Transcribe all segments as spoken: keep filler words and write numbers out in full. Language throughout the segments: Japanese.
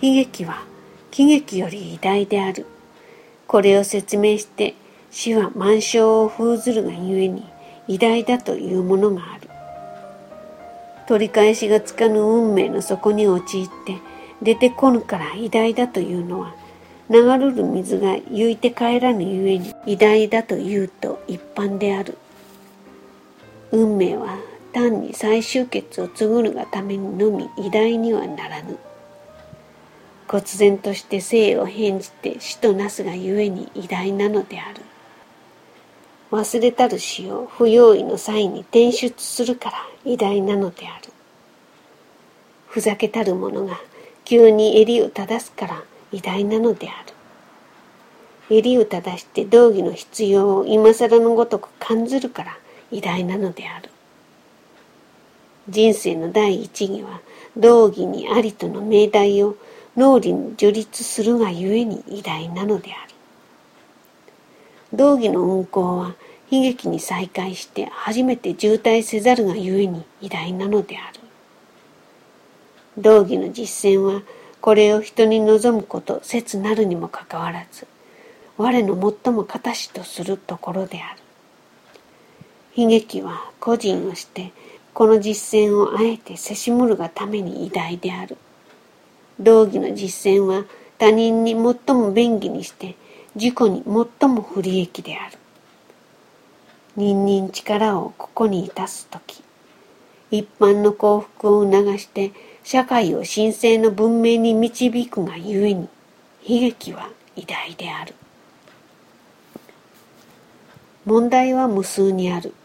悲劇は喜劇より偉大である。これを説明して死は万象を封ずるがゆえに偉大だというものがある。取り返しがつかぬ運命の底に陥って出てこぬから偉大だというのは、流るる水が浮いて帰らぬゆえに偉大だというと一般である。運命は単に再集結を告ぐるがためにのみ偉大にはならぬ。忽然として生を変じて死となすがゆえに偉大なのである。忘れたる死を不用意の際に転出するから偉大なのである。ふざけたる者が急に襟を正すから偉大なのである。襟を正して道義の必要を今更のごとく感ずるから偉大なのである。人生の第一義は道義にありとの命題を脳裏に樹立するがゆえに偉大なのである。道義の運行は悲劇に再開して初めて渋滞せざるがゆえに偉大なのである。道義の実践はこれを人に望むこと切なるにもかかわらず、我の最も形とするところである。悲劇は個人をしてこの実践をあえてせしむるがために偉大である。道義の実践は他人に最も便宜にして自己に最も不利益である。人々力をここに致すとき、一般の幸福を促して社会を神聖の文明に導くがゆえに悲劇は偉大である。問題は無数にある。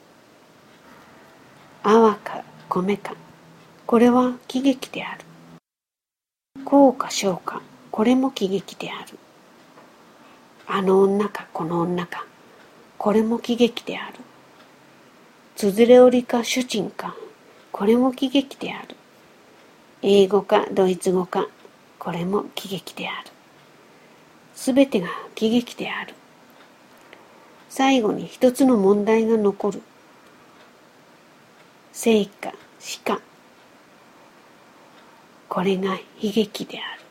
泡か米か、これは喜劇である。幸か小か、これも喜劇である。あの女かこの女か、これも喜劇である。つづれ織りか主人か、これも喜劇である。英語かドイツ語か、これも喜劇である。すべてが喜劇である。最後に一つの問題が残る。生か死か、これが悲劇である。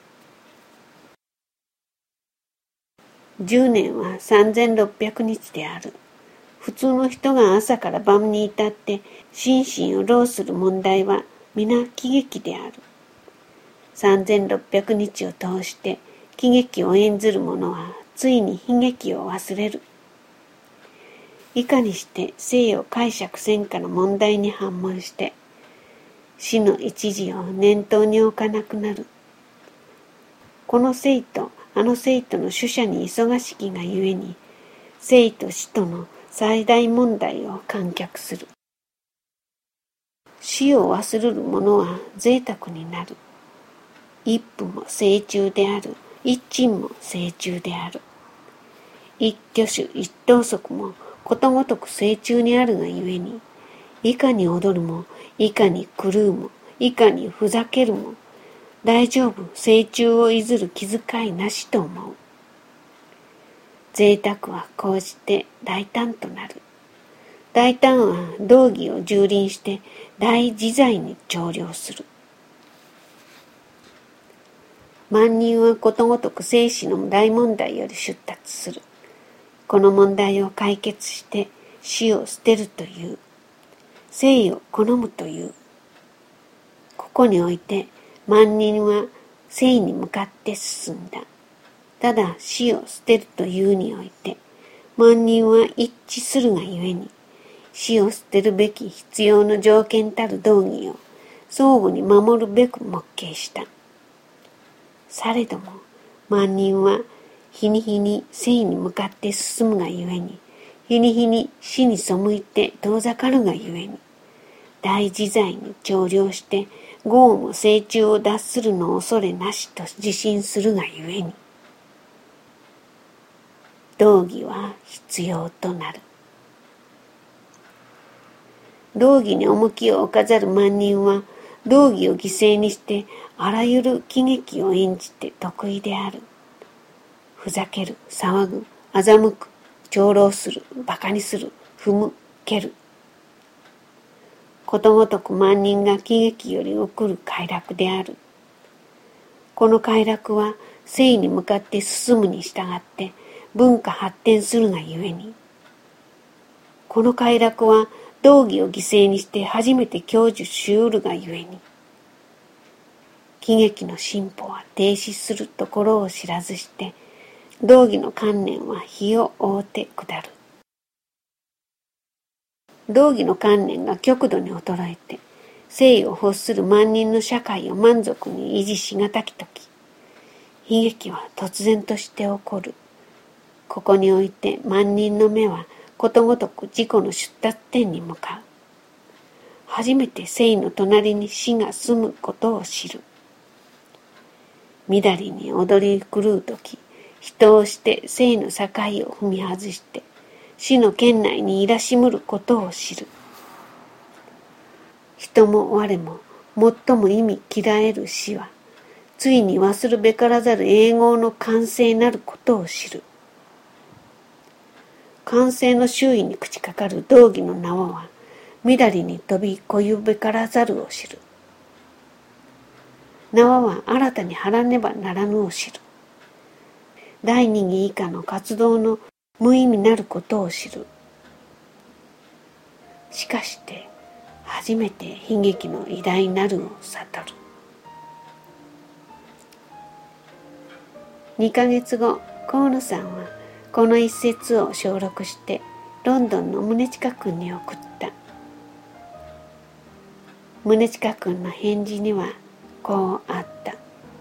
十年は三千六百日である。普通の人が朝から晩に至って心身を労する問題は皆喜劇である。三千六百日を通して喜劇を演ずる者はついに悲劇を忘れる。いかにして生を解釈せんかの問題に反問して死の一時を念頭に置かなくなる。この生とあの生との取捨に忙しきがゆえに生と死との最大問題を観客する。死を忘れる者は贅沢になる。一夫も成虫である。一鎮も成虫である。一挙手一投足もことごとく成虫にあるがゆえに、いかに踊るも、いかに狂うも、いかにふざけるも、大丈夫、成虫をいずる気遣いなしと思う。贅沢はこうして大胆となる。大胆は道義を蹂躙して大自在に調量する。万人はことごとく生死の大問題より出立する。この問題を解決して死を捨てるという。生を好むという。ここにおいて万人は生に向かって進んだ。ただ死を捨てるというにおいて万人は一致するがゆえに死を捨てるべき必要の条件たる道義を相互に守るべく設計した。されども万人は日に日に生に向かって進むがゆえに日に日に死に背いて遠ざかるがゆえに大自在に調量して業も成虫を脱するの恐れなしと自信するがゆえに道義は必要となる。道義に重きを置かざる万人は道義を犠牲にしてあらゆる喜劇を演じて得意である。ふざける、騒ぐ、欺く、長老する、馬鹿にする、踏む、蹴る。ことごとく万人が喜劇より送る快楽である。 この快楽は生に向かって進むに従って文化発展するがゆえに、この快楽は道義を犠牲にして初めて享受しうるがゆえに、喜劇の進歩は停止するところを知らずして、道義の観念は日を追うて下る。道義の観念が極度に衰えて、生を欲する万人の社会を満足に維持しがたきとき、悲劇は突然として起こる。ここにおいて万人の目はことごとく自己の出立点に向かう。初めて生の隣に死が住むことを知る。みだりに踊り狂うとき、人をして生の境を踏み外して、死の圏内にいらしむることを知る。人も我も最も意味嫌える死は、ついに忘るべからざる永劫の完成なることを知る。完成の周囲に口かかる道義の縄は、みだりに飛びこゆべからざるを知る。縄は新たに張らねばならぬを知る。第二義以下の活動の無意味なることを知る。しかして初めて悲劇の偉大なるを悟る。にかげつご、河野さんはこの一節を小録してロンドンの宗近君に送った。宗近君の返事にはこうあった。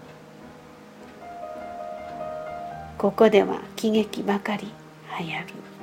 ここでは喜劇ばかり流行る。